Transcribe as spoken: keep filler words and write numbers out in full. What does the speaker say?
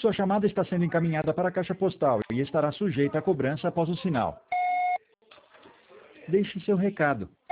Sua chamada está sendo encaminhada para a caixa postal e estará sujeita à cobrança após o sinal. Deixe seu recado.